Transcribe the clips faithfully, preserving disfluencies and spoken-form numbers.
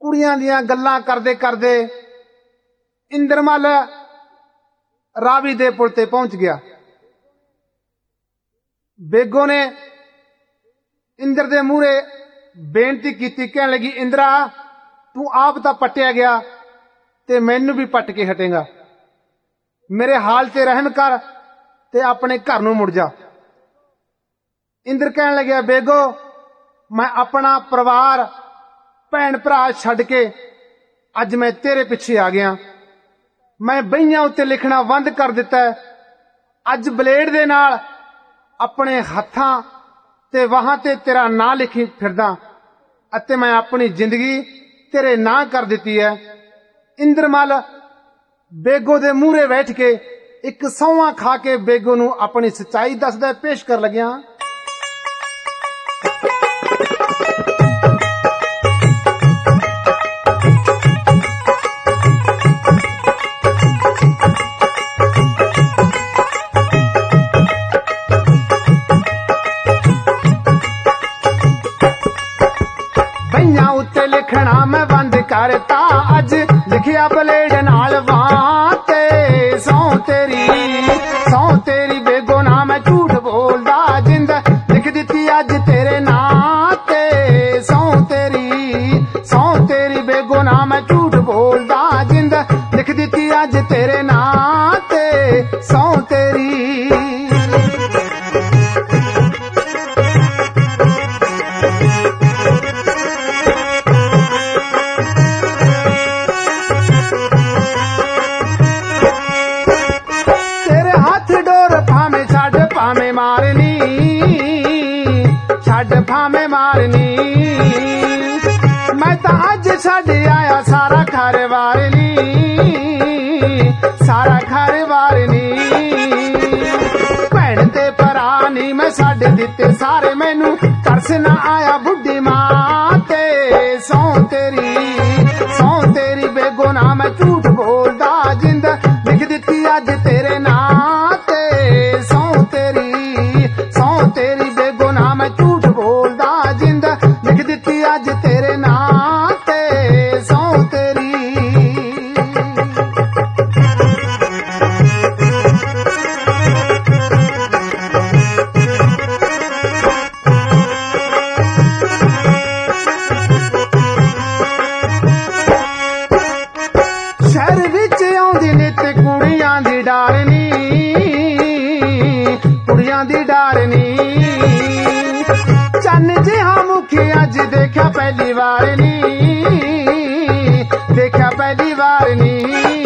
कुड़ियां दियां गल्लां करदे करदे इंद्रमल रावी दे पुल ते पहुंच गया। बेगो ने इंद्र दे मूहरे बेनती की, कहने लगी, इंद्रा तू आप तां पट्टिया गया ते मैनू भी पट के हटेगा, मेरे हाल ते रहम कर ते अपने घर नूं मुड़ जा। इंद्र कहने लगे, बेगो मैं अपना परिवार भैन भरा छड्ड के अज मैं तेरे पिछे आ गया। मैं बहियां उत्ते लिखना बंद कर दिता है। अज बलेड दे नाल अपने हत्थां ते वाहां ते तेरा नां लिखी फिरदा अते मैं अपनी जिंदगी तेरे नां कर दिती है। इंद्रमल बेगो दे मूहरे बैठ के एक सौंहा खा के बेगो नूं अपनी सच्चाई दसदा पेश कर लग्या। बहियां उत्ते लिखना मैं बंद करता, अज लिखिया बलेड नाल वां ते सौ तेरी सौ तेरी बेगो ना मैं झूठ बोलदा, जिंद लिख दिती अज तेरे नां ते सौ तेरी सौ तेरी बेगो ना मैं झूठ बोलदा, जिंद लिख दिती अज तेरे नां ते सौ तेरी। भावे मारनी छड़ भावे मारनी, मैं तो अज छड़ आया सारा घर वारनी सारा घर वारनी। भैन ते भरा नी मैं छड़ दिते सारे, मैनू तरस ना आया बुढ़ी मां ते सौ तेरी सौ तेरी बेगो ना मैं झूठ बोलदा, जिंद लिख दिती अज तेरे नां ते सौ तेरी सौ तेरी बेगो ना मैं झूठ बोलदा, जिंद लिख दिती अज तेरे नां ते सौ तेरी। शहर विच आउंदी नित कुड़ियां दी डारनी कुड़ियां दी डारनी, चन्न जिहा मुखी अज देखा पहली बार नी देखा पहली बार नी।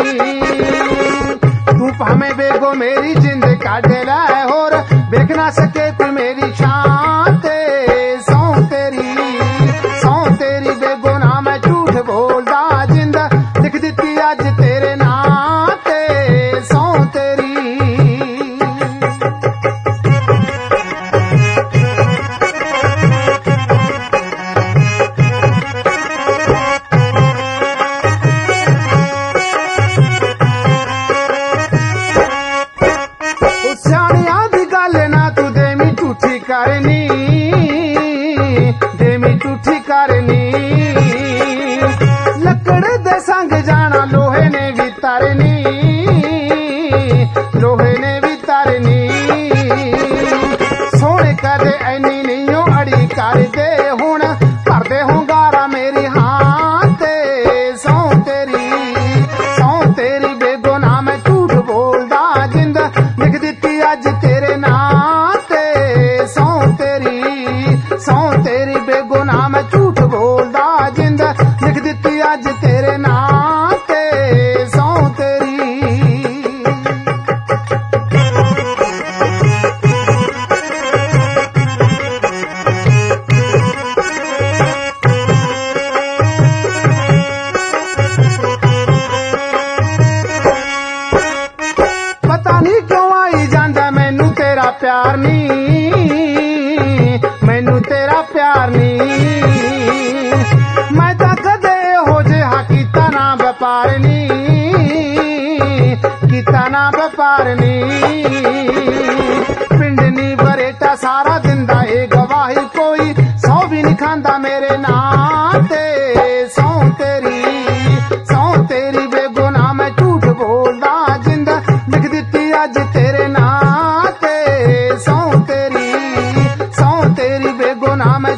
तू भाਵੇਂ बेगो मेरी जिंद काट लै होर वेख ना सके कोई मेरी शान ते सौ तेरी सौ तेरी बेगो ना मैं झूठ बोलदा, जिंद लिख दिती अज तेरे नां ते सौ तेरी। सियाणियां दी गल ना तू देवी ਨਾ ਮੈਂ